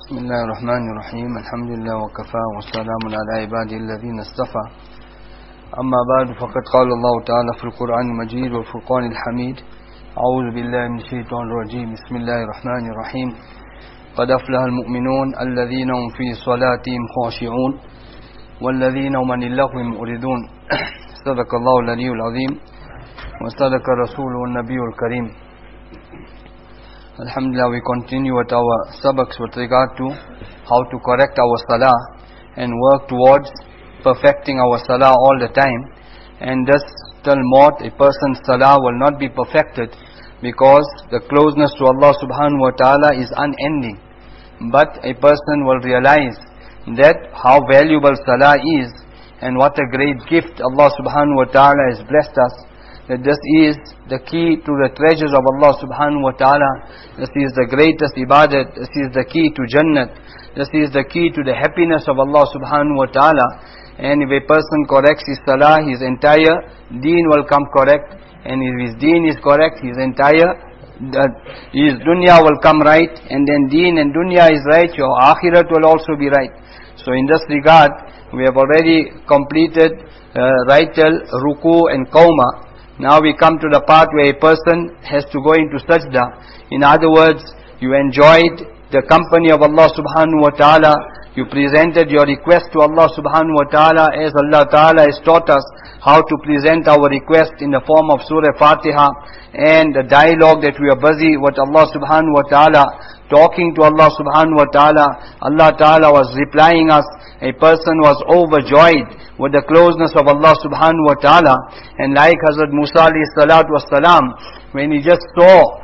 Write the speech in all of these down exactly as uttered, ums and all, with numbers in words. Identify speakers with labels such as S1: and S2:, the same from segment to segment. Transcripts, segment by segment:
S1: بسم الله الرحمن الرحيم الحمد لله وكفى والسلام على عباده الذين اصطفى أما بعد فقد قال الله تعالى في القرآن المجيد والفرقان الحميد أعوذ بالله من الشيطان الرجيم بسم الله الرحمن الرحيم قد أفلح المؤمنون الذين هم في صلاتهم خاشعون والذين هم عن اللغو معرضون صدق الله العلي العظيم وصدق رسوله النبي الكريم. Alhamdulillah, we continue with our sabaks with regard to how to correct our salah and work towards perfecting our salah all the time. And thus, till maut, a person's salah will not be perfected because the closeness to Allah subhanahu wa ta'ala is unending. But a person will realize that how valuable salah is and what a great gift Allah subhanahu wa ta'ala has blessed us. That this is the key to the treasures of Allah subhanahu wa ta'ala. This is the greatest ibadat. This is the key to Jannat. This is the key to the happiness of Allah subhanahu wa ta'ala. And if a person corrects his salah, his entire deen will come correct. And if his deen is correct, his entire uh, his dunya will come right. And then deen and dunya is right, your akhirat will also be right. So in this regard, we have already completed uh, right till ruku and qawma. Now we come to the part where a person has to go into sajda. In other words, you enjoyed the company of Allah subhanahu wa ta'ala. You presented your request to Allah subhanahu wa ta'ala as Allah ta'ala has taught us how to present our request in the form of Surah Fatiha. And the dialogue that we are busy with Allah subhanahu wa ta'ala, talking to Allah subhanahu wa ta'ala. Allah ta'ala was replying us. A person was overjoyed with the closeness of Allah subhanahu wa ta'ala. And like Hazrat Musa alayhi salatu was salam, when he just saw,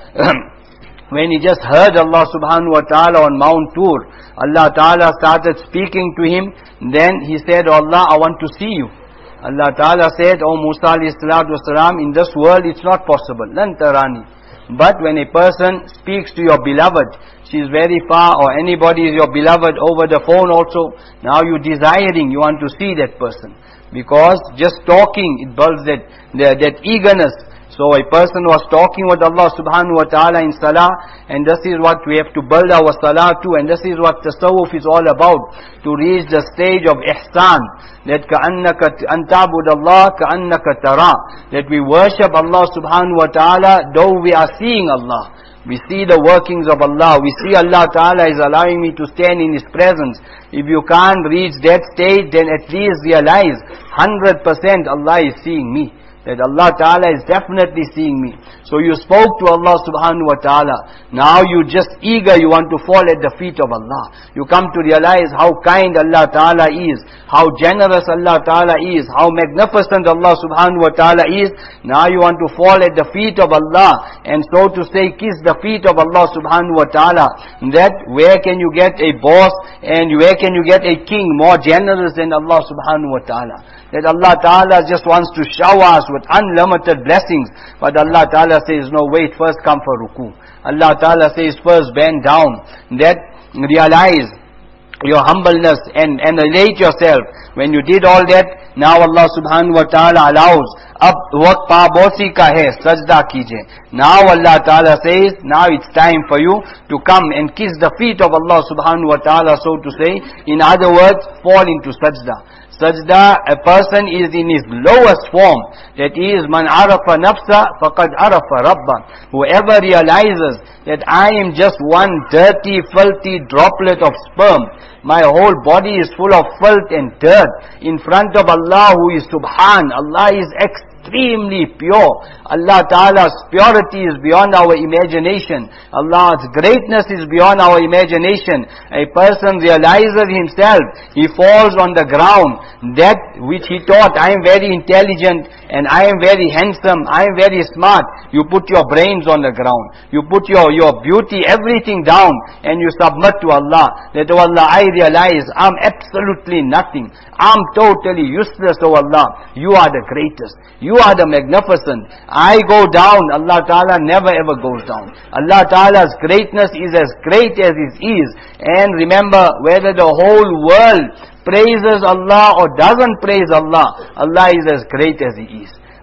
S1: when he just heard Allah subhanahu wa ta'ala on Mount Tur, Allah ta'ala started speaking to him. Then he said, oh Allah, I want to see you. Allah ta'ala said, oh Musa alayhi salatu was salam, in this world it's not possible. Lan tarani. But when a person speaks to your beloved, she is very far, or anybody is your beloved over the phone also, now you desiring, you want to see that person. Because just talking, it builds that, that, that eagerness. So a person was talking with Allah subhanahu wa ta'ala in salah, and this is what we have to build our salah to, and this is what tasawwuf is all about, to reach the stage of ihsan, that ka'annaka antabud Allah ka'annaka tara, that we worship Allah subhanahu wa ta'ala though we are seeing Allah. We see the workings of Allah. We see Allah Ta'ala is allowing me to stand in His presence. If you can't reach that stage, then at least realize one hundred percent Allah is seeing me. That Allah Ta'ala is definitely seeing me. So you spoke to Allah subhanahu wa ta'ala. Now you just eager, you want to fall at the feet of Allah. You come to realize how kind Allah Ta'ala is, how generous Allah Ta'ala is, how magnificent Allah subhanahu wa ta'ala is. Now you want to fall at the feet of Allah, and so to say kiss the feet of Allah subhanahu wa ta'ala. That where can you get a boss, and where can you get a king more generous than Allah subhanahu wa ta'ala? That Allah Ta'ala just wants to shower us with unlimited blessings. But Allah Ta'ala says, no, wait, first come for ruku. Allah Ta'ala says, first bend down. That realize your humbleness and, and relate yourself. When you did all that, now Allah subhanahu wa ta'ala allows, ab waqt paabosi ka hai, sajda kije. Now Allah Ta'ala says, now it's time for you to come and kiss the feet of Allah subhanahu wa ta'ala, so to say. In other words, fall into sajda. Sajda, a person is in his lowest form. That is, man arafa nafsa faqad arafa rabba. Whoever realizes that I am just one dirty, filthy droplet of sperm, my whole body is full of filth and dirt, in front of Allah who is Subhan, Allah is extremely pure. Allah Ta'ala's purity is beyond our imagination. Allah's greatness is beyond our imagination. A person realizes himself, he falls on the ground. That which he thought, I am very intelligent and I am very handsome, I am very smart. You put your brains on the ground. You put your, your beauty, everything down, and you submit to Allah. That, oh Allah, I realize I'm absolutely nothing. I'm totally useless, oh Allah. You are the greatest. You are the magnificent. I go down. Allah Ta'ala never ever goes down. Allah Ta'ala's greatness is as great as His is. And remember, whether the whole world praises Allah or doesn't praise Allah, Allah is as great as He is.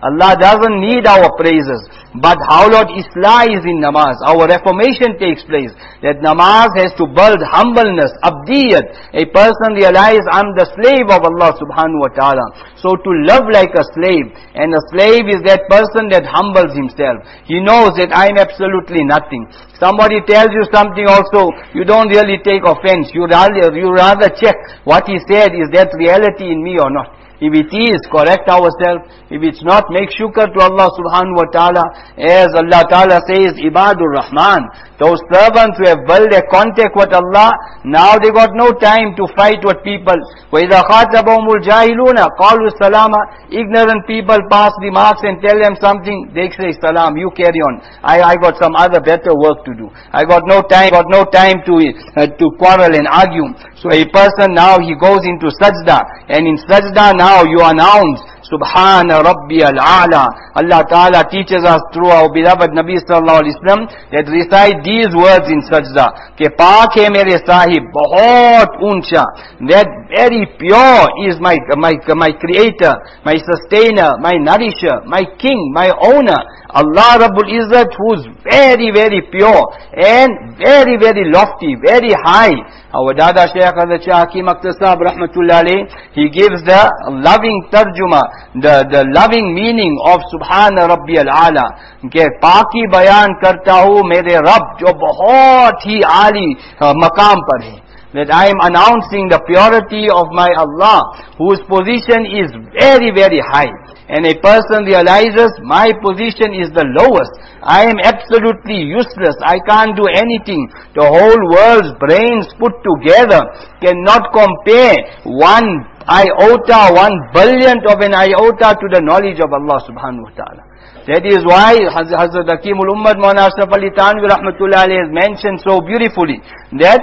S1: Allah doesn't need our praises. But how, Lord, Islah is in namaz. Our reformation takes place. That namaz has to build humbleness, abdiyat. A person realizes, I'm the slave of Allah subhanahu wa ta'ala. So to love like a slave. And a slave is that person that humbles himself. He knows that I'm absolutely nothing. Somebody tells you something also, you don't really take offense. You rather, you rather check what he said, is that reality in me or not. If it is, correct ourselves. If it's not, make shukr to Allah subhanahu wa ta'ala. As Allah ta'ala says, Ibadur Rahman, those servants who have built their contact with Allah, now they got no time to fight with people. وَإِذَا خَاطَبَهُمُ الْجَاهِلُونَ قَالُوا السَّلَامَ. Ignorant people pass remarks and tell them something, they say salam, you carry on. I, I got some other better work to do. I got no time, got no time to, uh, to quarrel and argue. So a person now, he goes into sajda, and in sajda now you announce, Subhana Rabbi al-A'la. Allah Ta'ala teaches us through our beloved Nabi Sallallahu Alaihi Wasallam that recite these words in sajda. Ke paak hai mere sahib, bahut uncha. That very pure is my, my, my creator, my sustainer, my nourisher, my king, my owner. Allah Rabbul Izzat, who's very, very pure and very, very lofty, very high. Our Dada Shaykh Hazrat Shah Hakim Akhtar Sahab Rahmatullah Alayh, he gives the loving tarjuma, the, the loving meaning of Subhana Rabbi al-Ala. Ke Paki bayan karta hu mere Rabb, jo bahut hi ali maqam par hai. That I am announcing the purity of my Allah, whose position is very, very high. And a person realizes, my position is the lowest. I am absolutely useless. I can't do anything. The whole world's brains put together cannot compare one iota, one billionth of an iota to the knowledge of Allah subhanahu wa ta'ala. That is why Hazrat Hakimul Ummad Maulana Ashraf Ali Thanvi Rahmatullah Alayhi has mentioned so beautifully that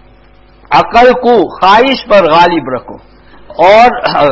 S1: अकल को ख्वाहिश पर गालिब रखो और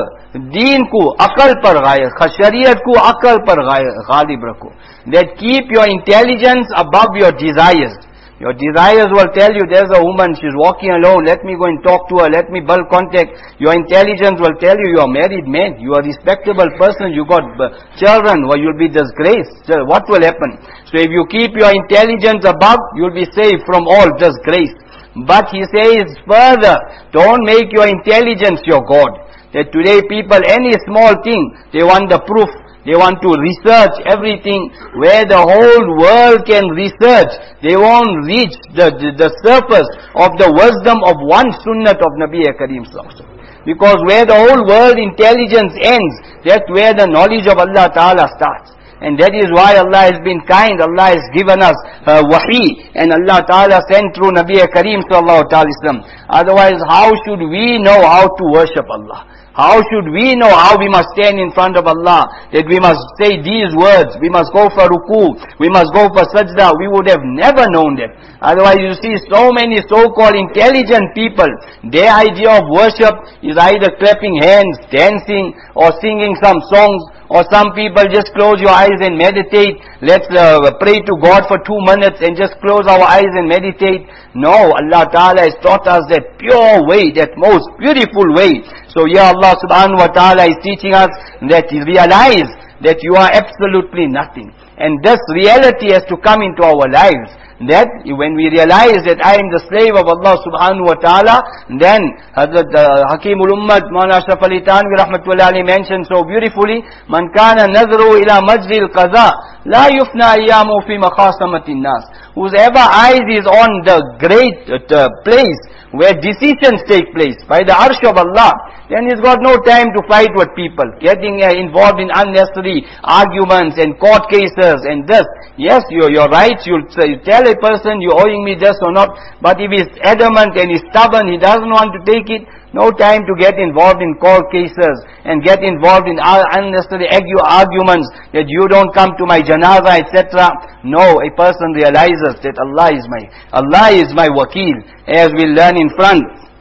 S1: दीन को अकल पर गालिब, शरीयत को अकल पर गालिब रखो. That keep your intelligence above your desires. Your desires will tell you, there's a woman, she's walking alone, let me go and talk to her, let me build contact. Your intelligence will tell you, you are married man, you are a respectable person, you got children, well, you'll be disgraced. What will happen? So if you keep your intelligence above, you'll be saved from all disgrace. But he says further, don't make your intelligence your God. That today people, any small thing, they want the proof. They want to research everything. Where the whole world can research, they won't reach the, the, the surface of the wisdom of one sunnat of Nabi Kareem Sallallahu Alaihi Wasallam. Because where the whole world intelligence ends, that's where the knowledge of Allah Ta'ala starts. And that is why Allah has been kind. Allah has given us uh, wahi. And Allah Ta'ala sent through Nabi Kareem Sallallahu Alaihi Wasallam. Otherwise, how should we know how to worship Allah? How should we know how we must stand in front of Allah? That we must say these words. We must go for ruku. We must go for sajda. We would have never known that. Otherwise, you see so many so-called intelligent people. Their idea of worship is either clapping hands, dancing, or singing some songs. Or some people just close your eyes and meditate. Let's uh, pray to God for two minutes and just close our eyes and meditate. No, Allah Ta'ala has taught us that pure way, that most beautiful way. So here Allah Subhanahu Wa Ta'ala is teaching us that you realize that you are absolutely nothing. And this reality has to come into our lives. That when we realize that I am the slave of Allah subhanahu wa ta'ala, then Hazrat uh, Hakimul Ummad Maulana Ashraf Ali Thanvi Rahmatullah Alayhi mentioned so beautifully, Man kana nazru ila majri al-qaza la yufna ayyamu fi makhasamatin nas. Whosoever eyes is on the great uh, place where decisions take place by the arsh of Allah, then he's got no time to fight with people, getting uh, involved in unnecessary arguments and court cases and this. Yes, you're, you're right, you'll say, you tell a person you're owing me this or not, but if he's adamant and he's stubborn, he doesn't want to take it, no time to get involved in court cases and get involved in unnecessary arguments that you don't come to my janaza, et cetera. No, a person realizes that Allah is my, Allah is my wakil, as we learn in front.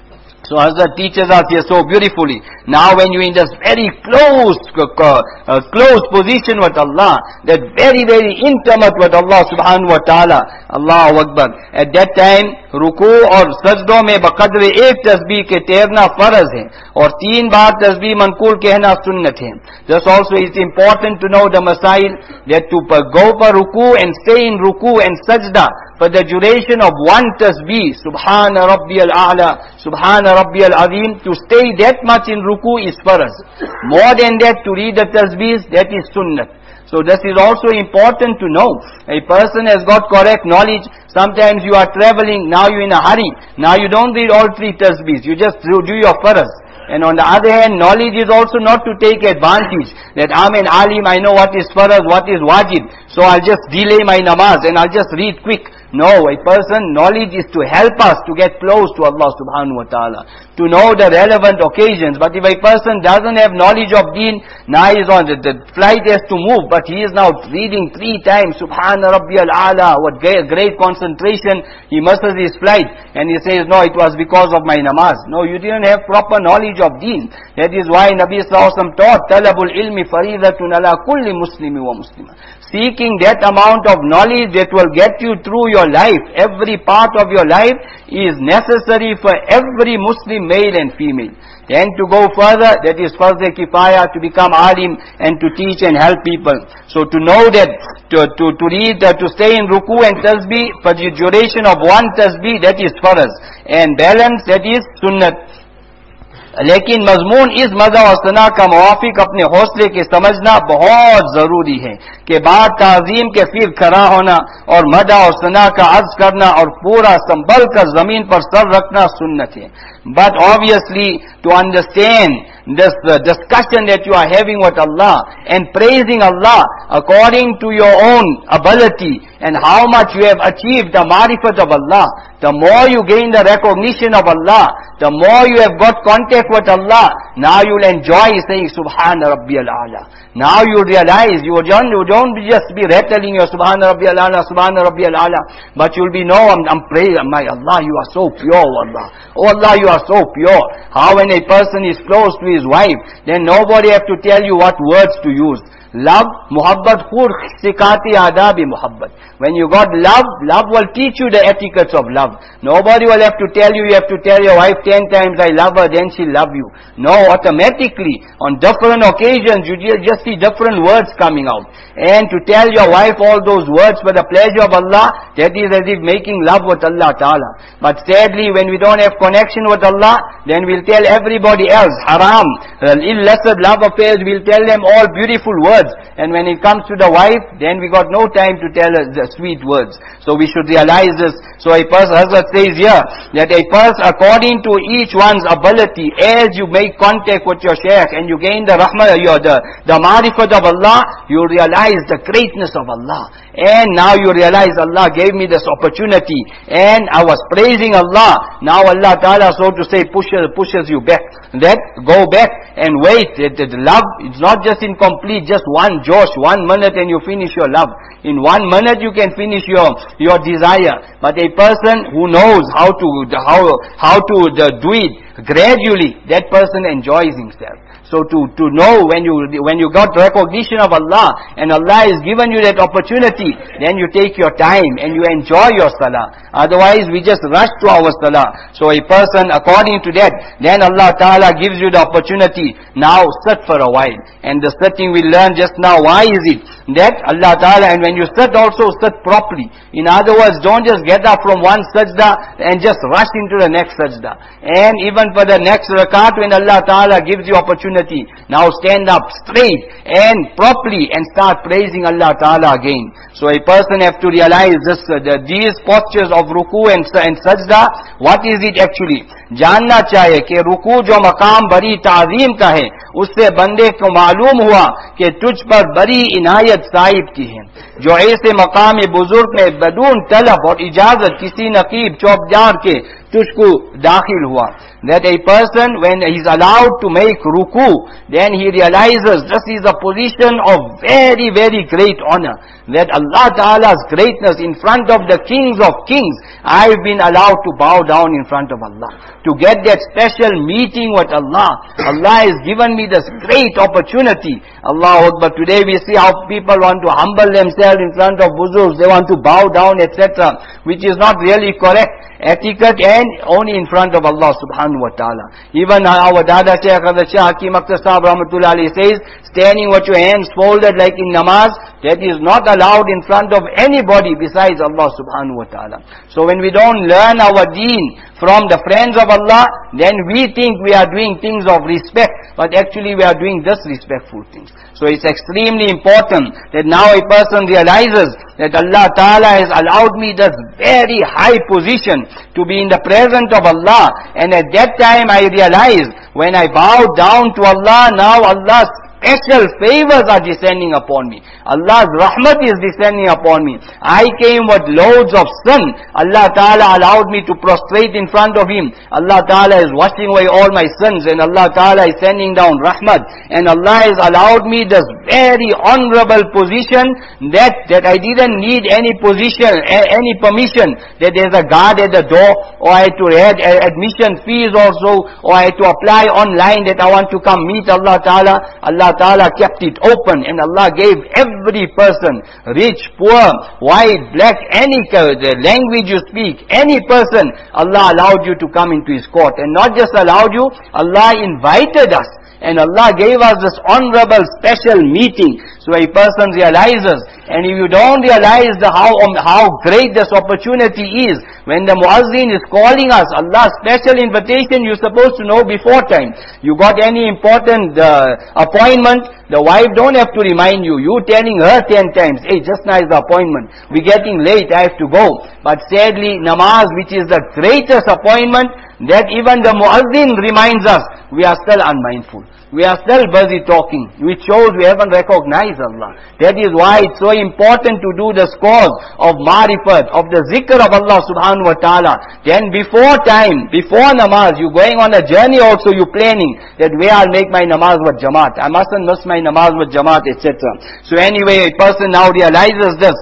S1: So Hazrat teaches us here so beautifully. Now when you in this very close, uh, close position with Allah, that very, very intimate with Allah subhanahu wa ta'ala, Allahu Akbar. At that time, रुकू और सजदों में बकदर एक तस्बीह के तैरना फर्ज है और तीन बार तस्बीह मनकूल कहना सुन्नत है. Thus also it's important to know the masail that to go for ruku and stay in ruku and sajda for the duration of one tasbih, Subhana Rabbiyal A'la, Subhana Rabbiyal Azim, to stay that much in ruku is farz. More than that, to read the tasbihs, that is sunnat. So this is also important to know. A person has got correct knowledge. Sometimes you are traveling, now you're in a hurry. Now you don't read all three tasbihs, you just do, do your farz. And on the other hand, knowledge is also not to take advantage. That I'm an alim, I know what is farz, what is wajib. So I'll just delay my namaz and I'll just read quick. No, a person, knowledge is to help us to get close to Allah subhanahu wa ta'ala. To know the relevant occasions. But if a person doesn't have knowledge of deen, now he is on the, the flight has to move, but he is now reading three times, Subhana Rabbiyal A'la, what great, great concentration, he misses his flight. And he says, no, it was because of my namaz. No, you didn't have proper knowledge of deen. That is why Nabi Sallallahu Alaihi Wasallam taught, Talabul ilmi faridatun ala kulli muslimi wa muslima. Seeking that amount of knowledge that will get you through your life, every part of your life, is necessary for every Muslim male and female. Then to go further, that is farz-e kifaya, to become alim and to teach and help people. So to know that, to, to, to read, uh, to stay in ruku and tasbih for the duration of one tasbih, that is farz. And balance, that is sunnat. लेकिन मजमून इस मज़ा और सना का मुवाफिक अपने हौसले के समझना बहुत जरूरी है कि बाद ताज़ीम के फिर खड़ा होना और मदा और सना का अर्ज करना और पूरा संभल कर जमीन पर सर रखना सुन्नत है. But obviously, to understand this uh, discussion that you are having with Allah and praising Allah according to your own ability and how much you have achieved the marifat of Allah, the more you gain the recognition of Allah, the more you have got contact with Allah, now you will enjoy saying Subhana Rabbiyal A'la. Now you realize you don't, you don't just be rattling your Subhana Rabbiyal A'la, Subhana Rabbiyal A'la, but you will be, no, I'm, I'm praying, my Allah, you are so pure, Allah. Oh Allah, you are so pure. How when a person is close to his wife, then nobody have to tell you what words to use. Love, muhabbat, khud sikati adabi muhabbat. When you got love, love will teach you the etiquettes of love. Nobody will have to tell you, you have to tell your wife ten times, I love her, then she'll love you. No, automatically, on different occasions, you just see different words coming out. And to tell your wife all those words for the pleasure of Allah, that is as if making love with Allah Ta'ala. But sadly, when we don't have connection with Allah, then we'll tell everybody else, haram, illicit love affairs, we'll tell them all beautiful words. And when it comes to the wife, then we got no time to tell her the sweet words. So we should realize this. So a person, Hazrat says here, that a person according to each one's ability, as you make contact with your shaykh and you gain the rahmah, your, the, the marifat of Allah, you realize the greatness of Allah. And now you realize Allah gave me this opportunity and I was praising Allah. Now Allah Ta'ala, so to say, pushes, pushes you back. That, go back and wait. The, the, the love, it's not just incomplete, just one josh, one minute and you finish your love. In one minute you can finish your, your desire. But a person who knows how to, how, how to do it gradually, that person enjoys himself. So to, to know when you, when you got recognition of Allah and Allah has given you that opportunity, then you take your time and you enjoy your salah. Otherwise we just rush to our salah. So a person according to that, then Allah Ta'ala gives you the opportunity. Now sit for a while. And the sitting we learned just now, why is it? That Allah Ta'ala, and when you sit also sit properly. In other words, don't just get up from one sajda and just rush into the next sajda. And even for the next rakat when Allah Ta'ala gives you opportunity, now stand up straight and properly and start praising Allah Ta'ala again. So a person have to realize this, uh, the, these postures of ruku and, and sajda, what is it actually? जानना चाहिए कि रुकू जो मकाम बड़ी ताज़ीम का है, उससे बंदे को मालूम हुआ कि तुझ पर बड़ी इनायत साहिब की है. जो ऐसे मकाम बुजुर्ग में बदून तलब और इजाजत किसी नकीब चौबजार के tushku dakhil hua. That a person, when he is allowed to make ruku, then he realizes this is a position of very, very great honor. That Allah Ta'ala's greatness in front of the kings of kings, I've been allowed to bow down in front of Allah. To get that special meeting with Allah. Allah has given me this great opportunity. Allahu Akbar. Today we see how people want to humble themselves in front of buzuks. They want to bow down, et cetera. Which is not really correct etiquette, and only in front of Allah subhanahu wa ta'ala. Even our Dada Shaykh Hazrat Shah Hakim Akhtar Sahab Rahmatullah Alayhi says, standing with your hands folded like in namaz, that is not allowed in front of anybody besides Allah subhanahu wa ta'ala. So when we don't learn our deen from the friends of Allah, then we think we are doing things of respect, but actually we are doing disrespectful things. So it's extremely important that now a person realizes that Allah Ta'ala has allowed me this very high position to be in the presence of Allah. And at that time I realized, when I bow down to Allah, now Allah's special favors are descending upon me. Allah's rahmat is descending upon me. I came with loads of sin. Allah Ta'ala allowed me to prostrate in front of Him. Allah Ta'ala is washing away all my sins, and Allah Ta'ala is sending down rahmat. And Allah has allowed me this very honorable position that, that I didn't need any position, any permission, that there's a guard at the door, or I had to add admission fees also, or I had to apply online that I want to come meet Allah Ta'ala. Allah Ta'ala kept it open, and Allah gave every person, rich, poor, white, black, any the language you speak, any person, Allah allowed you to come into His court. And not just allowed you, Allah invited us. And Allah gave us this honorable special meeting. So a person realizes, and if you don't realize the how, um, how great this opportunity is, when the muazzin is calling us, Allah's special invitation, you're supposed to know before time. You got any important uh, appointment, the wife don't have to remind you. You telling her ten times, hey, just now is the appointment. We're getting late, I have to go. But sadly, namaz, which is the greatest appointment, that even the muazzin reminds us, we are still unmindful. We are still busy talking, which shows we haven't recognized Allah. That is why it's so important to do the scores of marifat, of the zikr of Allah subhanahu wa ta'ala. Then before time, before namaz, you're going on a journey also, you're planning that where I'll make my namaz with jamaat. I mustn't miss my namaz with jamaat, et cetera. So anyway, a person now realizes this,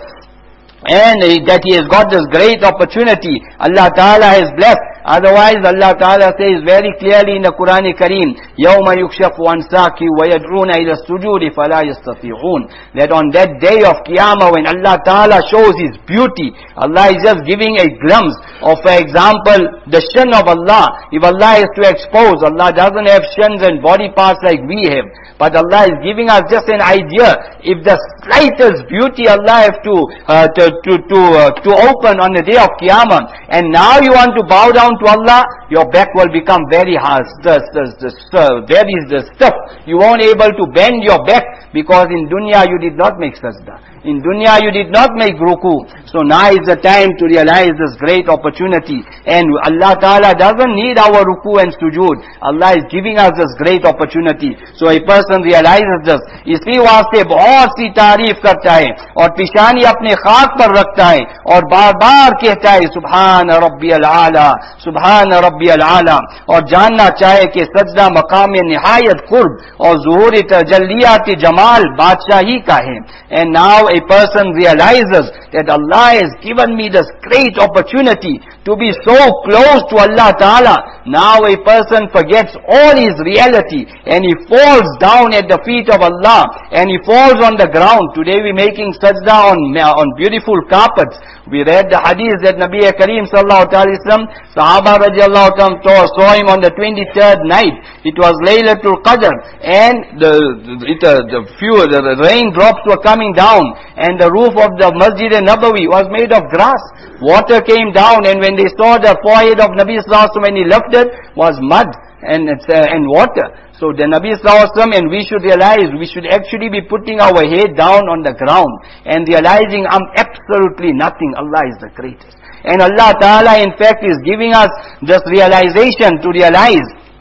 S1: and that he has got this great opportunity. Allah Ta'ala has blessed. Otherwise, Allah Ta'ala says very clearly in the Quran Kareem, يَوْمَ يُكْشَفُ عَنْ سَاقِ وَيَدْعُونَ إِلَى السُّجُودِ فَلَا يَسْتَطِيعُونَ. That on that day of Qiyamah, when Allah Ta'ala shows His beauty, Allah is just giving a glimpse of, for example, the shin of Allah. If Allah is to expose, Allah doesn't have shins and body parts like we have. But Allah is giving us just an idea. If the slightest beauty Allah have to uh, to to to, uh, to open on the day of Qiyamah, and now you want to bow down to Allah, your back will become very hard, the, the, the, the, very the stiff. You won't able to bend your back, because in dunya you did not make sajda. In dunya you did not make ruku. So now is the time to realize this great opportunity. And Allah Ta'ala doesn't need our ruku and sujood. Allah is giving us this great opportunity. So a person realizes this. इसी वास्ते बहुत सी तारीफ करता है, और पिशानी अपने खाक पर रखता है, और बार बार कहता है सुभान रब्बी अल-आला, सुभान रब्बी अल-आला, और जानना चाहे कि सजदा मकाम निहायत कुर्ब और ज़ुहूर तजल्लियात जमाल बादशाही का है. And now a person realizes that Allah has given me this great opportunity to be so close to Allah Ta'ala. Now a person forgets all his reality, and he falls down at the feet of Allah, and he falls on the ground. Today we're making sajda on, on beautiful carpets. We read the hadith that Nabi Kareem sallallahu alaihi wasallam, Sahaba radiallahu ta'ala saw him on the twenty-third night. It was Laylatul Qadr, and the, it, uh, the few, the raindrops were coming down, and the roof of the Masjid al-Nabawi was made of grass. Water came down, and when they saw the forehead of Nabi sallallahu alaihi wasallam, when he lifted, was mud and, uh, and water. So the Nabi sallallahu alaihi wasallam, and we should realize, we should actually be putting our head down on the ground and realizing I'm absolutely nothing. Allah is the greatest. And Allah Ta'ala in fact is giving us this realization to realize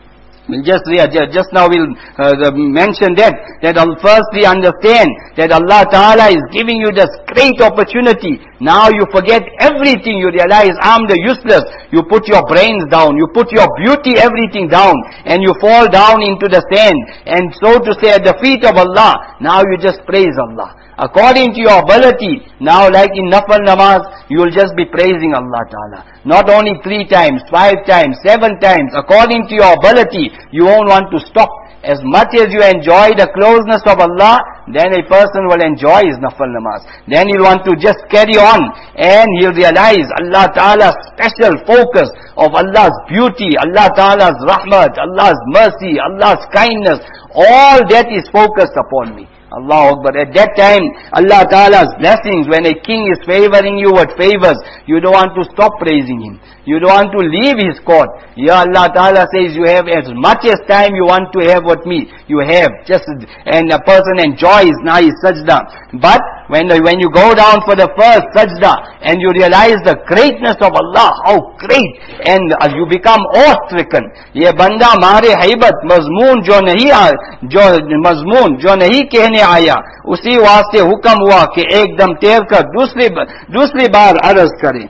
S1: We'll just, just now we'll uh, mention that, that firstly understand that Allah Ta'ala is giving you this great opportunity. Now you forget everything, you realize I'm the useless. You put your brains down, you put your beauty, everything down, and you fall down into the sand, and so to say at the feet of Allah. Now you just praise Allah. According to your ability, now like in Nafal Namaz, you will just be praising Allah Ta'ala. Not only three times, five times, seven times, according to your ability, you won't want to stop. As much as you enjoy the closeness of Allah, then a person will enjoy his Nafal Namaz. Then he'll want to just carry on, and he'll realize Allah Ta'ala's special focus of Allah's beauty, Allah Ta'ala's rahmat, Allah's mercy, Allah's kindness. All that is focused upon me. Allahu Akbar. At that time, Allah Ta'ala's blessings, when a king is favoring you with favors, you don't want to stop praising him. You don't want to leave his court. Ya Allah Ta'ala says you have as much as time you want to have with me. You have. Just, and a person enjoys now his sajda. But when, when you go down for the first sajda, and you realize the greatness of Allah, how great, and uh, you become awe-stricken. Ye banda mare haibat, mazmoon jo nahi, jo, mazmoon jo nahi kehne आया उसी वास्ते हुक्म हुआ कि एकदम तैर कर दूसरी दूसरी बार अर्ज करें.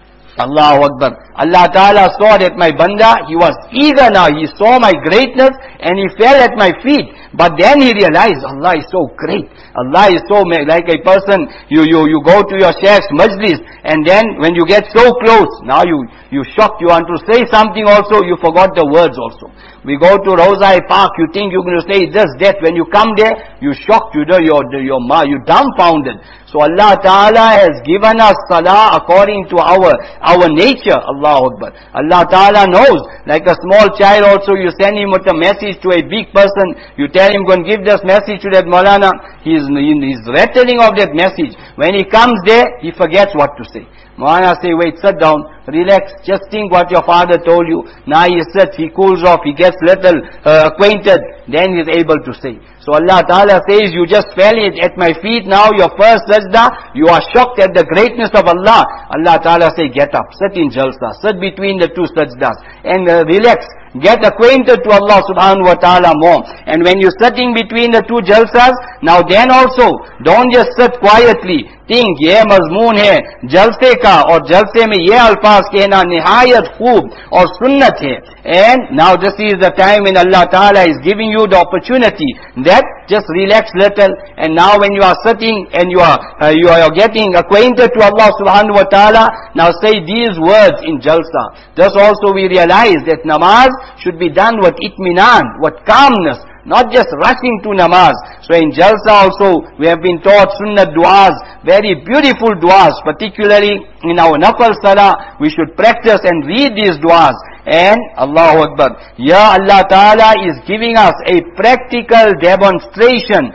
S1: Allahu Akbar. Allah Ta'ala saw that my banda, he was eager now. He saw my greatness and he fell at my feet. But then he realized, Allah is so great. Allah is so, like a person, you, you, you go to your sheikh's majlis, and then when you get so close, now you, you shocked, you want to say something also, you forgot the words also. We go to Rawza Park, you think you're going to say just that. When you come there, you shocked, you know, you're, you're, you're dumbfounded. So Allah Ta'ala has given us salah according to our, our nature. Allahu Akbar. Allah Ta'ala knows. Like a small child also, you send him with a message to a big person. You tell him, go and give this message to that Maulana. He's, he's rattling of that message. When he comes there, he forgets what to say. Maulana say, wait, sit down, relax, just think what your father told you. Now he sits, he cools off, he gets little uh, acquainted, then he's able to say. So Allah Ta'ala says, you just fell at my feet now, your first sajda, you are shocked at the greatness of Allah. Allah Ta'ala say, get up, sit in jalsa, sit between the two sajdas, and uh, relax. Get acquainted to Allah subhanahu wa ta'ala more. And when you're sitting between the two jalsas, now then also, don't just sit quietly. Think, ye mazmoon hai, jalse ka, or jalse mein ye alfaz kehna nihayat khoob, or sunnat hai. And now this is the time when Allah Ta'ala is giving you the opportunity that just relax little, and now when you are sitting and you are, uh, you are getting acquainted to Allah subhanahu wa ta'ala, now say these words in jalsa. Thus also we realize that namaz should be done with itminan, with calmness, not just rushing to namaz. So in jalsa also, we have been taught sunnah du'as, very beautiful du'as, particularly in our nafal salah, we should practice and read these du'as. And Allahu Akbar, Ya Allah Ta'ala is giving us a practical demonstration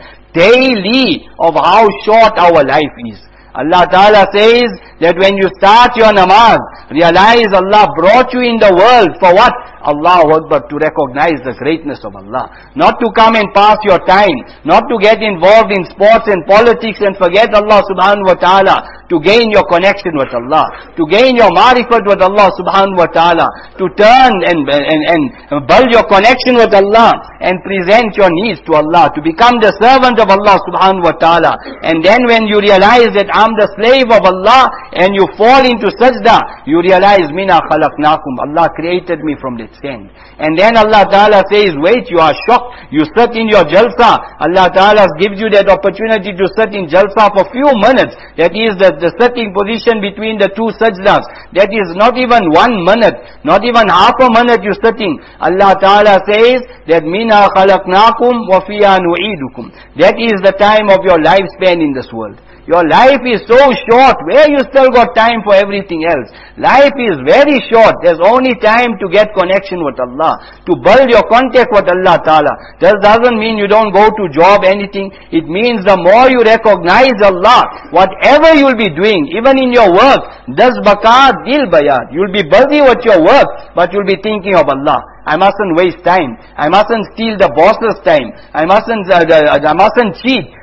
S1: daily of how short our life is. Allah Ta'ala says that when you start your namaz, realize Allah brought you in the world for what? Allahu Akbar, to recognize the greatness of Allah. Not to come and pass your time, not to get involved in sports and politics and forget Allah subhanahu wa ta'ala, to gain your connection with Allah, to gain your marifat with Allah subhanahu wa ta'ala, to turn and, and, and build your connection with Allah and present your needs to Allah, to become the servant of Allah subhanahu wa ta'ala. And then when you realize that I'm the slave of Allah and you fall into sajda, you realize, Mina khalaqnakum, Allah created me from that sand. And then Allah Ta'ala says, wait, you are shocked, you sit in your jalsa. Allah Ta'ala gives you that opportunity to sit in jalsa for few minutes. That is the, the sitting position between the two sajdas. That is not even one minute, not even half a minute you're sitting. Allah Ta'ala says that Mina khalaqnakum wa fiha nu'idukum. That is the time of your lifespan in this world. Your life is so short, where you still got time for everything else. Life is very short. There's only time to get connection with Allah, to build your contact with Allah Ta'ala. That doesn't mean you don't go to job, anything. It means the more you recognize Allah, whatever you'll be doing, even in your work, das baka dil bayad. You'll be busy with your work, but you'll be thinking of Allah. I mustn't waste time. I mustn't steal the boss's time. I mustn't, uh, I mustn't cheat.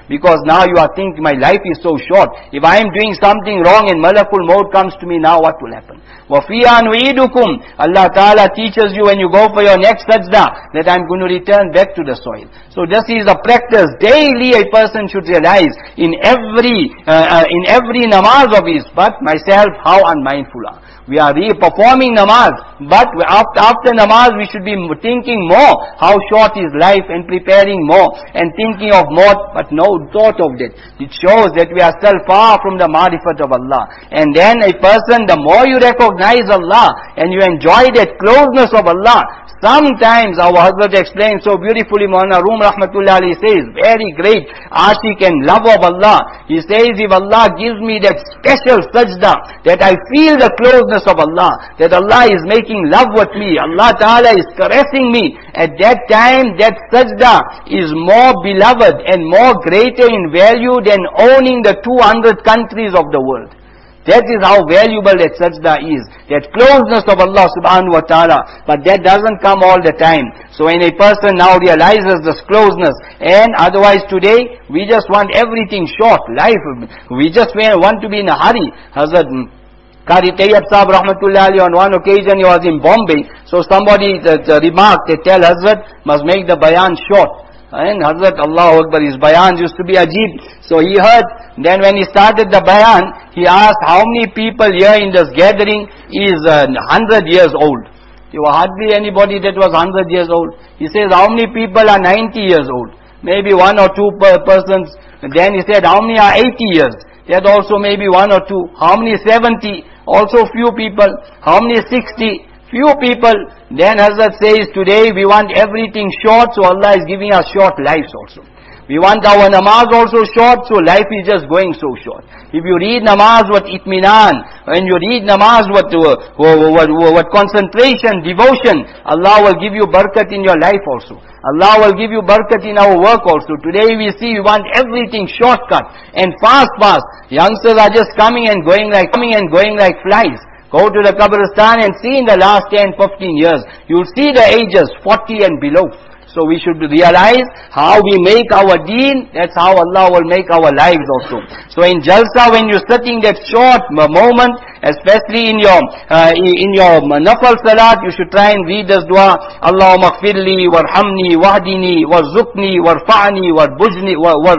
S2: Because now you are thinking, my life is so short. If I am doing something wrong and Malakul Maut comes to me now, what will happen? وَفِيهَا نُعِيدُكُمْ Allah Ta'ala teaches you when you go for your next sajda, that I'm going to return back to the soil. So this is a practice. Daily a person should realize, in every, uh, uh, in every namaz of his, but myself, how unmindful are. We are re-performing namaz, but after, after namaz we should be thinking more how short is life and preparing more and thinking of more, but no thought of that. It shows that we are still far from the marifat of Allah. And then a person, the more you recognize Allah and you enjoy that closeness of Allah, sometimes our Hazrat explains so beautifully, Maulana Rum Rahmatullah Ali says, very great ashik and love of Allah. He says, if Allah gives me that special sajda, that I feel the closeness of Allah, that Allah is making love with me, Allah Ta'ala is caressing me, at that time that sajda is more beloved and more greater in value than owning the two hundred countries of the world. That is how valuable that sajda is, that closeness of Allah subhanahu wa ta'ala. But that doesn't come all the time. So when a person now realizes this closeness, and otherwise today, we just want everything short, life, we just want to be in a hurry. Hazrat Qari Tayyab Sahib Rahmatullah Ali, on one occasion he was in Bombay, so somebody uh, remarked, they tell Hazrat, must make the bayan short. And Hazrat, Allahu Akbar, his bayans used to be ajib. So he heard, then when he started the bayan, he asked how many people here in this gathering is uh, one hundred years old. There were hardly anybody that was one hundred years old. He says, how many people are ninety years old? Maybe one or two per persons. And then he said, how many are eighty years? That also maybe one or two. How many seventy? Also few people. How many sixty? Few people. Then Hazrat says, today we want everything short, so Allah is giving us short lives also. We want our namaz also short, so life is just going so short. If you read namaz with itminan, when you read namaz with, uh, with, with, with concentration, devotion, Allah will give you barakat in your life also. Allah will give you barakat in our work also. Today we see we want everything shortcut and fast fast. Youngsters are just coming and going like, coming and going like flies. Go to the Qabristan and see in the last ten, fifteen years, you'll see the ages forty and below. So we should realize how we make our deen, that's how Allah will make our lives also. So in Jalsa, when you're sitting that short moment, especially in your uh, in your nafal salat, you should try and read this dua, Allahumma gfirli, warhamni, wahdini, warzuqni, warfa'ni, warbujni,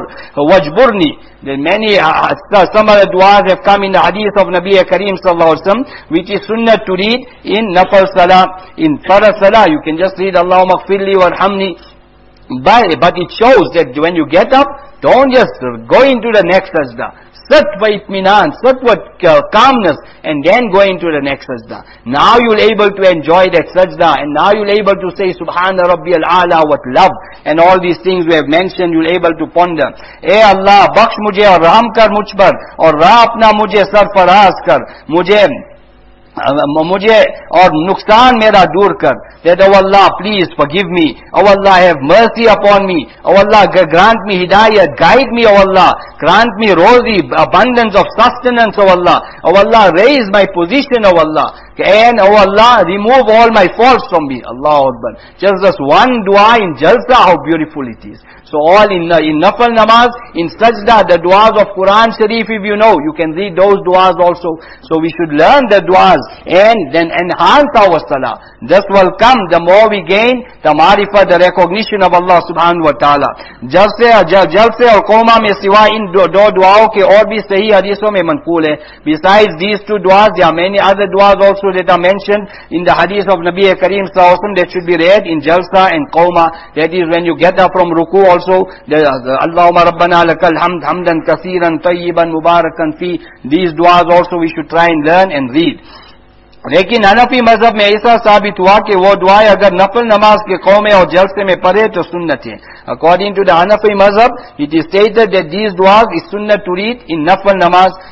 S2: wajburni. There are many, uh, some of the du'as have come in the hadith of Nabi Kareem sallallahu alaihi wasallam, which is sunnah to read in nafal salah. In farad salah, you can just read Allahumma gfirli warhamni. But, but it shows that when you get up, don't just go into the next sajda. Sit by itminan, sit with uh, calmness, and then go into the next sajda. Now you'll able to enjoy that sajda, and now you'll able to say Subhana Rabbi al-Ala with love, and all these things we have mentioned, you'll able to ponder. Eh Allah, bakhsh mujhe aur rahm kar mujh par, aur raah apna mujhe sarfaraz kar, mujhe मुझे और नुकसान मेरा दूर कर. That, oh Allah, please forgive me. Oh Allah, have mercy upon me. Oh Allah, grant me hidayat, guide me, oh Allah. Grant me rosy abundance of sustenance, oh Allah. Oh Allah, raise my position, oh Allah. And oh Allah, remove all my faults from me. Allahu Akbar. Just this one dua in Jalsa, how beautiful it is. So all in uh, in Nafal Namaz, in Sajda, the duas of Quran Sharif, if you know, you can read those duas also. So we should learn the duas and then enhance our salah. This will come, the more we gain, the marifah, the recognition of Allah subhanahu wa ta'ala. Jalse, jalse aur qawma mein siwa in do duaओं के और भी सही हदीसों में Mankhool है. Besides these two duas, there are many other duas also that are mentioned in the hadith of Nabi Kareem sallallahu alaihi wasallam that should be read in Jalsa and Qawma. That is when you get up from ruku also. Also, Allahumma Rabbana lakal hamd, hamdan kasiran, tayyiban, mubarakan fi. These duas also we should try and learn and read. लेकिन हनफी मजहब में ऐसा साबित हुआ कि वो दुआएं अगर नफल नमाज के कौमे और जलसे में पढ़े तो सुन्नत है. According to the Hanafi mazhab, it is stated that these duas is sunnah to read in nafal namaz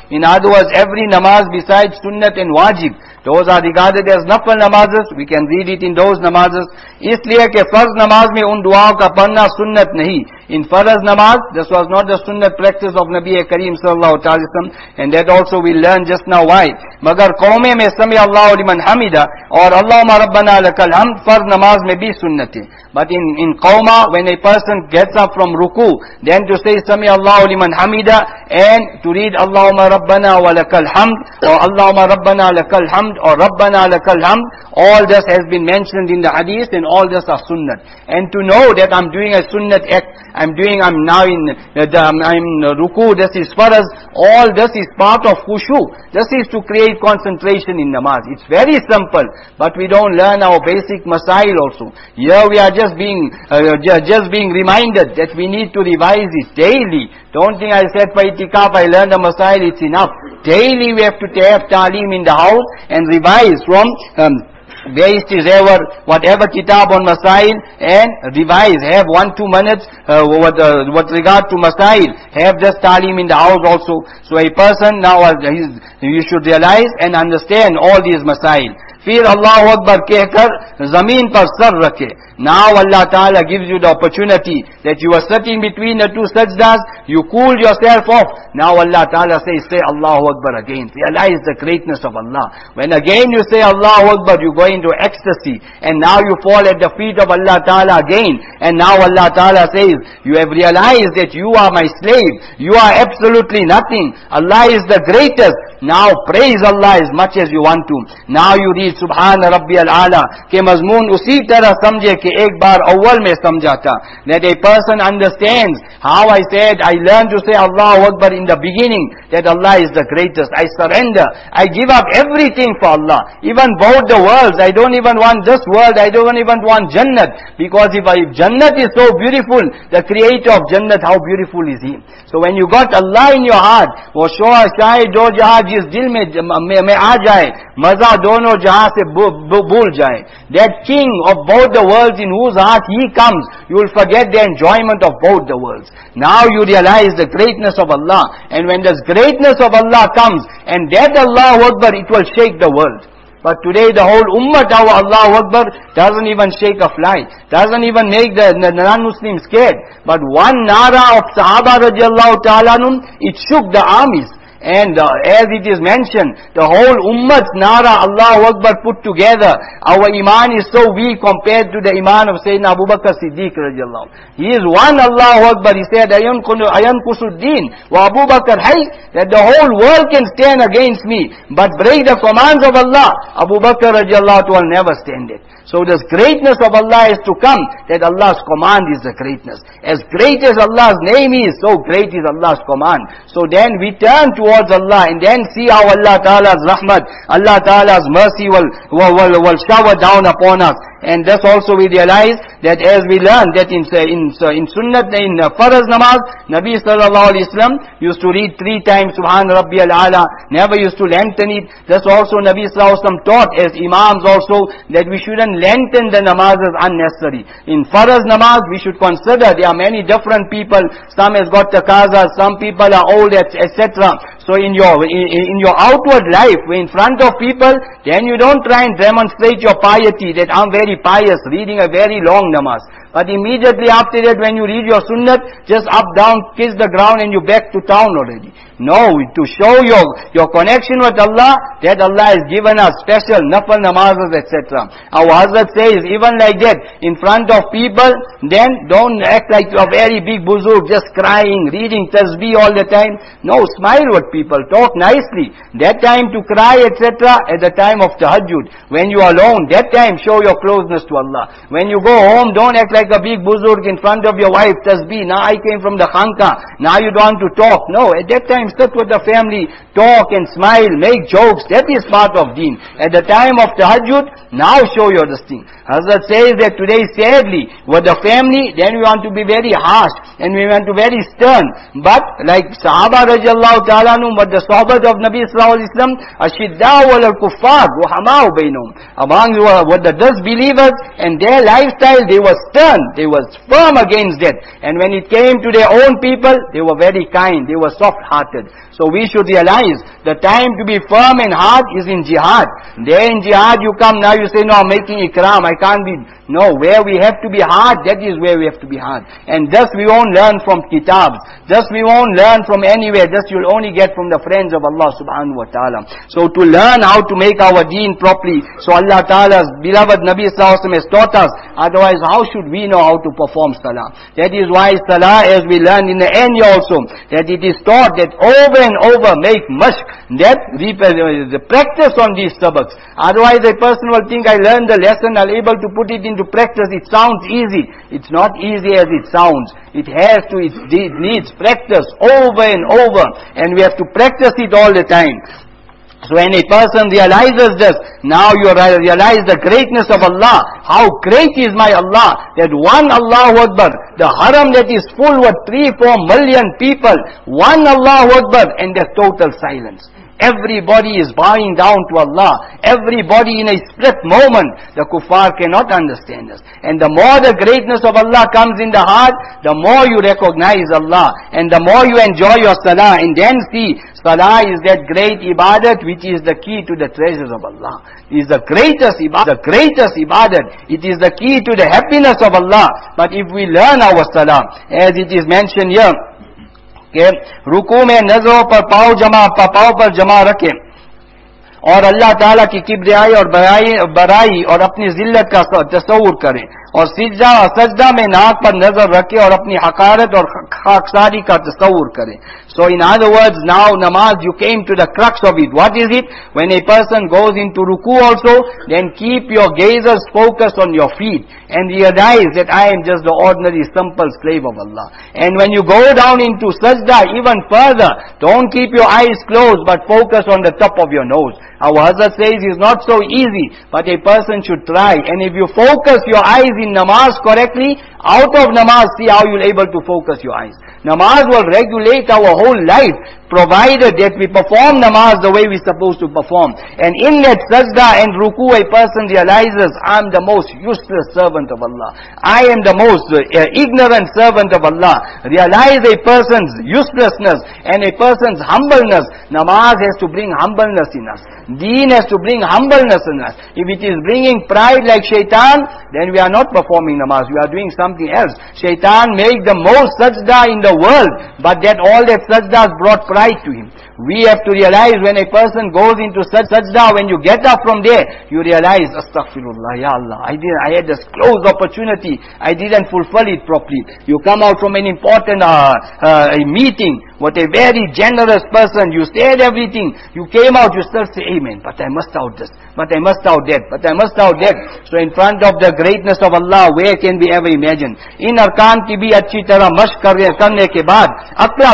S2: In other words, every namaz besides sunnat and wajib, those are regarded as nafal namazes. We can read it in those namazes. इसलिए कि फर्ज नमाज में उन दुआओं का पढ़ना सुन्नत नहीं. In farz namaz, this was not the sunnat practice of Nabi Kareem sallallahu alaihi wasallam, and that also we learned just now why. मगर कौमे में समी अल्लाहु लिमन हमीदा और अल्लाहुम्मा रब्बना लकल हम्द फर्ज नमाज में भी सुन्नत है. But in in qawma, when a person gets up from ruku, then to say sami Allahu liman hamida and to read Allahumma rabbana wa lakal hamd or Allahumma rabbana lakal hamd or rabbana lakal hamd, all this has been mentioned in the hadith and all this are sunnat. And to know that I'm doing a sunnat act, I'm doing, I'm now in uh, the, I'm in ruku, this is faraz, all this is part of khushu. This is to create concentration in namaz. It's very simple, but we don't learn our basic masail also. Here we are just being, uh, just being reminded that we need to revise it daily. Don't think I said for itikaf, I learned the masail, it's enough. Daily we have to have ta'aleem in the house and revise from um, based is ever, whatever kitab on masail and revise, have one, two minutes, uh, with, uh, with regard to masail, have this ta'aleem in the house also. So a person now, uh, you should realize and understand all these masail. फिर अल्लाहु अकबर कहकर जमीन पर sir रखे. Now Allah Ta'ala gives you the opportunity that you are sitting between the two sajdas, you cooled yourself off. Now Allah Ta'ala says, say Allahu Akbar again. Realize the greatness of Allah. When again you say Allahu Akbar, you go into ecstasy. And now you fall at the feet of Allah Ta'ala again. And now Allah Ta'ala says, you have realized that you are my slave. You are absolutely nothing. Allah is the greatest. Now praise Allah as much as you want to. Now you read Subhan Rabbi al-Ala के मजमून उसी तरह समझे कि एक बार अव्वल में समझा था. That a person understands how I said, I learned to say Allahu Akbar in the beginning, that Allah is the greatest. I surrender. I give up everything for Allah. Even both the worlds. I don't even want this world. I don't even want Jannat. Because if, I, if Jannat is so beautiful, the creator of Jannat, how beautiful is He? So when you got Allah in your heart, वो शोर शायद जो जहां जिस दिल में में आ जाए, मजा दोनों जहां से भूल जाए. That king of both the worlds in whose heart He comes, you will forget the enjoyment of both the worlds. Now you realize the greatness of Allah. And when this greatness of Allah comes, and that Allahu Akbar, it will shake the world. But today the whole ummah, our Allahu Akbar, doesn't even shake a fly. Doesn't even make the, the non-Muslims scared. But one nara of Sahaba radiallahu ta'ala anhum, it shook the armies. And uh, as it is mentioned, the whole ummah's nara Allahu Akbar put together, our iman is so weak compared to the iman of Sayyidina Abu Bakr Siddiq radiallahu. He is one Allahu Akbar. He said, Ayan Kusuddin wa Abu Bakr hay, that the whole world can stand against me, but break the commands of Allah, Abu Bakr radiallahu will never stand it. So this greatness of Allah is to come, that Allah's command is the greatness. As great as Allah's name is, so great is Allah's command. So then we turn towards Allah and then see how Allah Ta'ala's rahmat, Allah Ta'ala's mercy will, will, will, will shower down upon us. And thus also we realize that as we learn that in in in sunnat, in uh, faraz namaz, Nabi sallallahu alaihi wasallam used to read three times Subhan Rabbi al-Ala, never used to lengthen it. Thus also Nabi sallallahu alaihi wasallam taught as imams also that we shouldn't lengthen the namazes unnecessary. In faraz namaz, we should consider there are many different people. Some has got taqaza, some people are old, et cetera. So in your in, in your outward life, in front of people, then you don't try and demonstrate your piety that I'm very pious, reading a very long namaz. But immediately after that, when you read your sunnat, just up, down, kiss the ground and you back to town already. No, to show your, your connection with Allah, that Allah has given us special nafal namazes, et cetera. Our Hazrat says, even like that, in front of people, then don't act like you're very big buzurg, just crying, reading tasbih all the time. No, smile with people, talk nicely. That time to cry, et cetera, at the time of tahajjud. When you are alone, that time show your closeness to Allah. When you go home, don't act like like a big buzurg in front of your wife, tasbih, now I came from the khanka, now you don't want to talk. No, at that time sit with the family, talk and smile, make jokes, that is part of deen. At the time of tahajjud, now show your this thing. Hazrat says that today sadly, with the family, then we want to be very harsh, and we went to very stern. But like Sahaba radiallahu ta'ala anhum, but the Sahabat of Nabi sallallahu alaihi wasallam, ashidda'u ala al-kuffar, ruhama'u bainahum. Among what the disbelievers and their lifestyle, they were stern, they were firm against that. And when it came to their own people, they were very kind, they were soft-hearted. So we should realize the time to be firm and hard is in jihad. There in jihad you come, now you say, no, I'm making ikram, I can't be. No, where we have to be hard, that is where we have to be hard. And thus we won't learn from kitabs. Thus we won't learn from anywhere. Thus you'll only get from the friends of Allah subhanahu wa ta'ala. So to learn how to make our deen properly, so Allah ta'ala's beloved Nabi sallallahu alaihi wasallam has taught us. Otherwise, how should we know how to perform salah? That is why salah, as we learned in the end also, that it is taught that over and over make mashq, that the practice on these sabaks. Otherwise a person will think, I learned the lesson, I'll able to put it into practice. It sounds easy. It's not easy as it sounds. It has to, it needs practice over and over, and we have to practice it all the time. So when a person realizes this, now you realize the greatness of Allah. How great is my Allah, that one Allahu Akbar, the haram that is full with three, four million people, one Allahu Akbar, and there's total silence. Everybody is bowing down to Allah. Everybody in a split moment. The kuffar cannot understand this. And the more the greatness of Allah comes in the heart, the more you recognize Allah. And the more you enjoy your salah. And then see, salah is that great ibadat which is the key to the treasures of Allah. It is the greatest ibadat. The greatest ibadat. It is the key to the happiness of Allah. But if we learn our salah, as it is mentioned here, कि रुकू में नजरों पर पाँव जमा पाँव पर जमा रखें और अल्लाह ताला की किब्रियाई और बराई बराई और अपनी जिल्लत का तस्वुर करें और सिजदा सजदा में नाक पर नजर रखें और अपनी हकारत और खाकसारी का तस्वुर करें. So in other words, now namaz, you came to the crux of it. What is it? When a person goes into ruku also, then keep your gazes focused on your feet and realize that I am just the ordinary simple slave of Allah. And when you go down into sajda even further, don't keep your eyes closed but focus on the top of your nose. Our Hazrat says it's not so easy, but a person should try. And if you focus your eyes in namaz correctly, out of namaz, see how you'll able to focus your eyes. Namaz will regulate our whole life, provided that we perform namaz the way we're supposed to perform. And in that sajda and ruku, a person realizes, I'm the most useless servant of Allah. I am the most uh, ignorant servant of Allah. Realize a person's uselessness and a person's humbleness. Namaz has to bring humbleness in us. Deen has to bring humbleness in us. If it is bringing pride like shaitan, then we are not performing namaz. We are doing something else. Shaitan make the most sajda in the world, but that all that sajdas brought pride to him. We have to realize when a person goes into such sajda, when you get up from there, you realize, astaghfirullah, ya Allah, I didn't, I had this closed opportunity, I didn't fulfill it properly. You come out from an important uh, uh, a meeting with a very generous person, you said everything, you came out, you still say, amen, but I must out this, but I must out that, but I must out that. So in front of the greatness of Allah, where can we ever imagine? In arkan ki bhi achhi tarah mashq karne ke baad, akla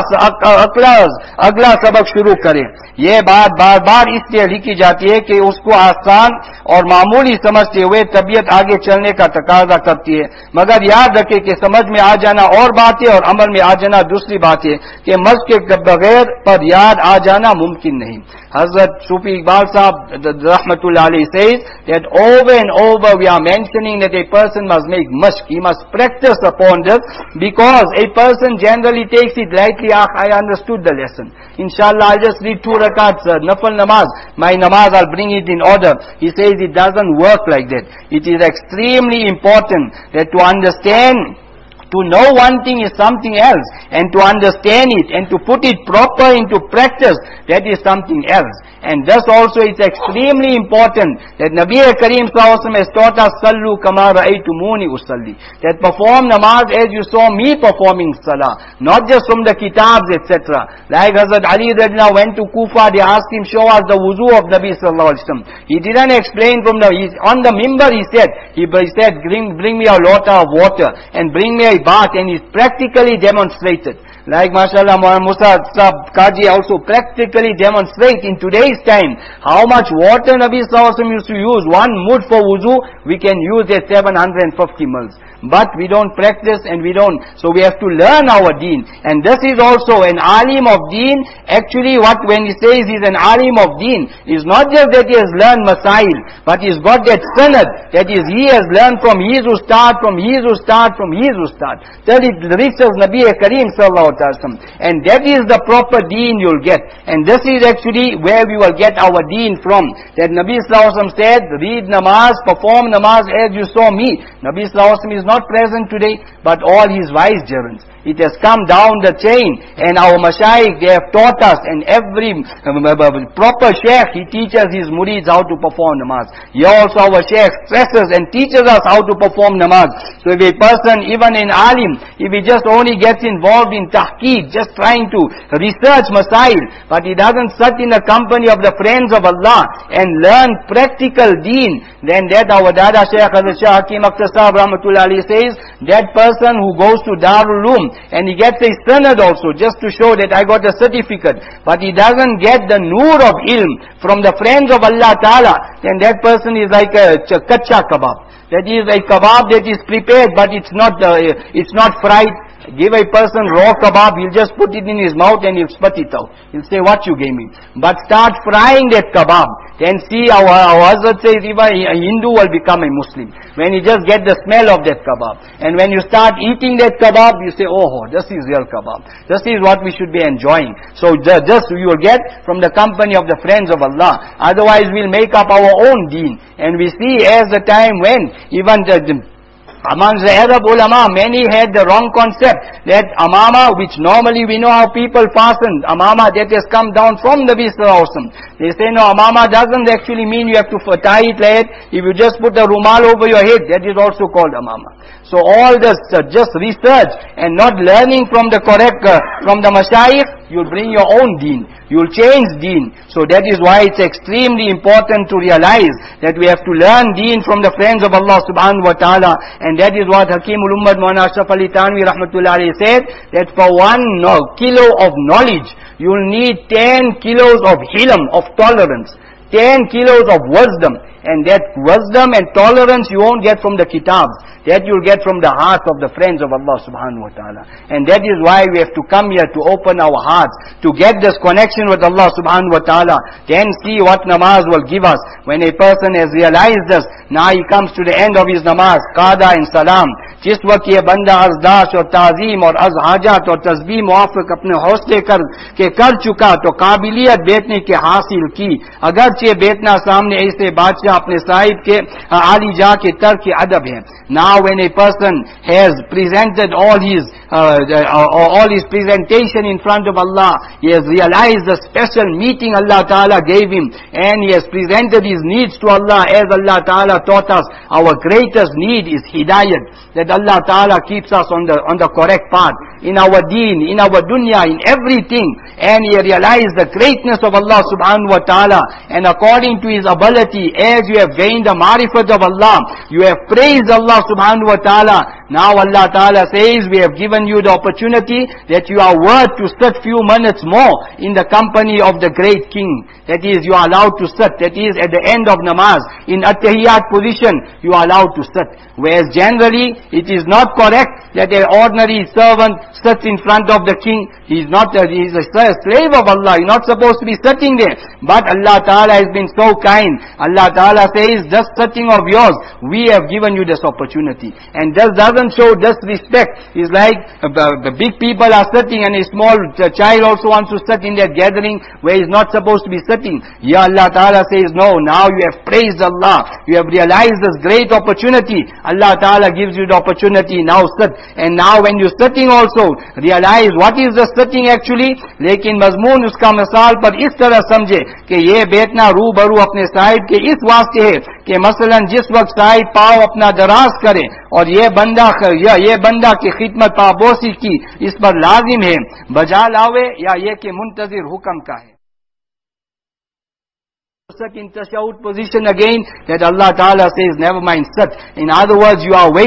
S2: agla sabak शुरू करें. ये बात बार बार इसलिए लिखी जाती है कि उसको आसान और मामूली समझते हुए तबीयत आगे चलने का तकाजा करती है. मगर याद रखें कि समझ में आ जाना और बात है और अमल में आ जाना दूसरी बात है कि मस्क के बगैर पर याद आ जाना मुमकिन नहीं. Hazrat Sufi Iqbal Sahab Rahmatullah Alayhi says that over and over we are mentioning that a person must make mashq, he must practice upon this, because a person generally takes it lightly. Ah, I understood the lesson. Inshallah, I'll just read two rakats, uh, nafal namaz. My namaz, I'll bring it in order. He says it doesn't work like that. It is extremely important that to understand, to know one thing is something else, and to understand it and to put it proper into practice, that is something else. And thus also it's extremely important that Nabi Kareem Sallallahu Alaihi Wasallam has taught us, Sallu kama ra'aytumuni usalli, that perform namaz as you saw me performing salah, not just from the kitabs, et cetera. Like Hazrat Ali Radna went to Kufa, they asked him, show us the wuzu of Nabi Sallallahu Alaihi Wasallam. He didn't explain from the, he, on the mimbar he said, he, he said, bring, bring me a lota of water and bring me a bath, and he practically demonstrated. Like mashallah Musa Sahab Kaji also practically demonstrate in today's time how much water Nabi Sallallahu Alaihi Wasallam used to use. One mud for wuzu, we can use at seven hundred fifty mils. but we don't practice and we don't, so we have to learn our deen. And this is also an alim of deen. Actually what, when he says he's an alim of deen, is not just that he has learned masail, but he's got that sanad, that is he has learned from his ustad, from his ustad, from his ustad, till it reaches Nabi Kareem sallallahu alaihi wasallam. And that is the proper deen you'll get. And this is actually where we will get our deen from. That Nabi sallallahu alaihi wasallam said, read namaz, perform namaz as you saw me. Nabi sallallahu alaihi wasallam is not present today, but all his vicegerents. It has come down the chain, and our mashayikh, they have taught us, and every uh, proper sheikh, he teaches his murids how to perform namaz. Here also our sheikh stresses and teaches us how to perform namaz. So if a person, even in alim, if he just only gets involved in tahqiq, just trying to research masail, but he doesn't sit in the company of the friends of Allah and learn practical deen, then that our Dada Shaykh Hazrat Shah Hakim Akhtar Sahib Rahmatullah Ali says, that person who goes to Darul Uloom, and he gets a sanad also, just to show that I got a certificate, but he doesn't get the noor of ilm from the friends of Allah Ta'ala, then that person is like a kacha kebab. That is a kebab that is prepared, but it's not, uh, it's not fried. Give a person raw kebab, he'll just put it in his mouth and he'll spit it out. He'll say, what you gave me? But start frying that kebab. Then see, our, our Hazrat says, even a Hindu will become a Muslim when you just get the smell of that kebab. And when you start eating that kebab, you say, oh, this is real kebab. This is what we should be enjoying. So just you will get from the company of the friends of Allah. Otherwise we'll make up our own deen. And we see as the time when even the, the amongst the Arab ulama, many had the wrong concept that amama, which normally we know how people fasten, amama that has come down from the Nabi sallallahu alaihi wasallam. They say no, amama doesn't actually mean you have to tie it like that. If you just put a rumal over your head, that is also called amama. So all this uh, just research and not learning from the correct, uh, from the mashayikh, you'll bring your own deen. You'll change deen. So that is why it's extremely important to realize that we have to learn deen from the friends of Allah subhanahu wa ta'ala. And that is what Hakimul Ummad Maulana Ashraf Ali Tanwi rahmatullahi alayhi said, that for one no, kilo of knowledge, you'll need ten kilos of hilm, of tolerance. ten kilos of wisdom. And that wisdom and tolerance you won't get from the kitabs. That you'll get from the heart of the friends of Allah subhanahu wa ta'ala. And that is why we have to come here to open our hearts, to get this connection with Allah subhanahu wa ta'ala. Then see what namaz will give us. When a person has realized this, now he comes to the end of his namaz, qada and salam. जिस वक्त ये बंदा अर्जदाश और ताजीम और अज हाजात और तस्बीह मुआफिक अपने हौसले कर के कर चुका तो काबिलियत बेचने के हासिल की, अगरचे बेचना सामने ऐसे बादशाह अपने साहिब के आली जा के तर के अदब है. Now when a person has presented all his uh, uh, all his presentation in front of Allah, he has realized the special meeting Allah Ta'ala gave him, and he has presented his needs to Allah as Allah Ta'ala taught us. Our greatest need is hidayat, that Allah Ta'ala keeps us on the on the correct path, in our deen, in our dunya, in everything. And he realized the greatness of Allah subhanahu wa ta'ala, and according to his ability, as you have gained the marifat of Allah, you have praised Allah subhanahu wa ta'ala. Now Allah Ta'ala says, we have given you the opportunity that you are worth to sit few minutes more in the company of the great king. That is, you are allowed to sit. That is, at the end of namaz, in at-tahiyyat position, you are allowed to sit. Whereas generally, it is not correct that an ordinary servant sits in front of the king. He is not, a, he is a slave of Allah. You're not supposed to be sitting there. But Allah Ta'ala has been so kind. Allah Ta'ala says, this sitting of yours, we have given you this opportunity. And this doesn't show disrespect. It's like uh, the big people are sitting and a small child also wants to sit in that gathering where he's not supposed to be sitting. Here Allah Ta'ala says, no, now you have praised Allah. You have realized this great opportunity. Allah Ta'ala gives you the opportunity, now sit. And now when you're sitting also, realize what is the sitting actually. लेकिन मजमून उसका मिसाल पर इस तरह समझे कि ये बेतना रूबरू अपने साहिब के इस वास्ते है कि मसलन जिस वक्त साहिब पाव अपना दराज करे और ये बंदा या ये बंदा की खिदमत पाबोसी की इस पर लाजिम है, बजा लावे या ये कि मुंतजिर हुक्म का है. Sit in tashahud position again, that Allah Ta'ala says, never mind, sit. In other words, you are waiting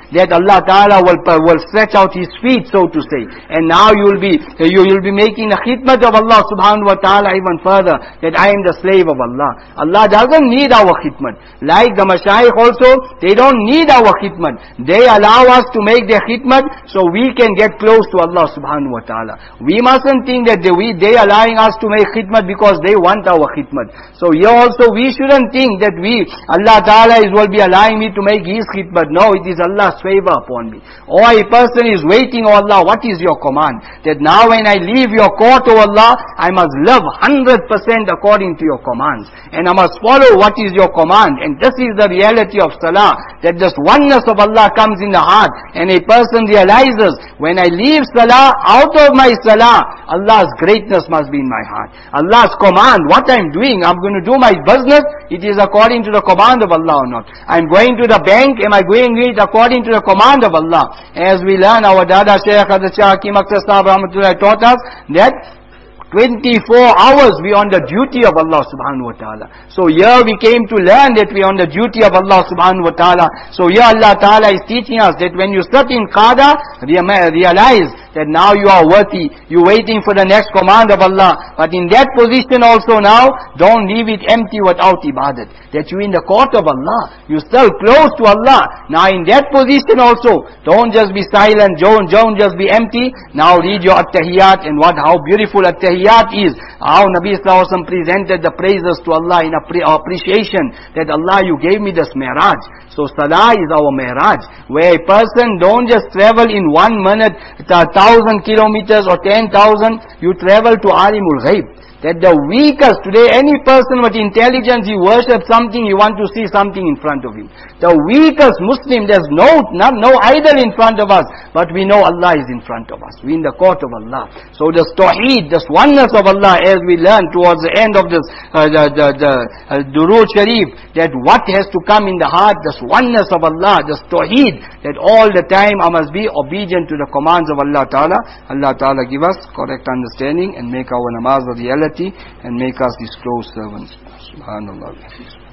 S2: that Allah Ta'ala will, will stretch out His feet, so to say. And now you will be, you will be making the khidmat of Allah subhanahu wa ta'ala even further, that I am the slave of Allah. Allah doesn't need our khidmat. Like the mashayikh also, they don't need our khidmat. They allow us to make their khidmat so we can get close to Allah subhanahu wa ta'ala. We mustn't think that they, we, they allowing us to make khidmat because they want our khidmat. So here also we shouldn't think that we, Allah Ta'ala is will be allowing me to make His khidmat. No, it is Allah's favor upon me. Or a person is waiting, oh Allah, what is your command? That now when I leave your court, oh Allah, I must live one hundred percent according to your commands. And I must follow what is your command. And this is the reality of salah. That this oneness of Allah comes in the heart. And a person realizes, when I leave salah, out of my salah, Allah's greatness must be in my heart. Allah's command, what I'm doing, I'm going to do my business, it is according to the command of Allah or not. I'm going to the bank, am I going it according to the command of Allah? As we learn, our Dada Shaykh Hazrat Shah Hakim Akhtar Sahib Rahmatullah taught us that twenty-four hours we are on the duty of Allah subhanahu wa ta'ala. So here we came to learn that we are on the duty of Allah subhanahu wa ta'ala. So here Allah Ta'ala is teaching us that when you sit in qada, realize that now you are worthy, you're waiting for the next command of Allah. But in that position also now, don't leave it empty without ibadat. That you're in the court of Allah, you're still close to Allah. Now in that position also, don't just be silent, don't, don't just be empty. Now read your at-tahiyyat, and what, how beautiful at-tahiyyat is. How Nabi Sallallahu Alaihi Wasallam presented the praises to Allah in appreciation that Allah, you gave me this mi'raj. So salah is our mi'raj, where a person don't just travel in one minute, thousand kilometers or ten thousand, you travel to Alimul Ghaib. That the weakest, today any person with intelligence, he worships something, he wants to see something in front of him. The weakest Muslim, there's no, not, no idol in front of us, but we know Allah is in front of us. We're in the court of Allah. So this Tawheed, this oneness of Allah, as we learn towards the end of this, uh, the, the, the uh, Durood Sharif, that what has to come in the heart, this oneness of Allah, this Tawheed, that all the time I must be obedient to the commands of Allah Ta'ala. Allah Ta'ala give us correct understanding and make our namaz a reality and make us His close servants. Subhanallah.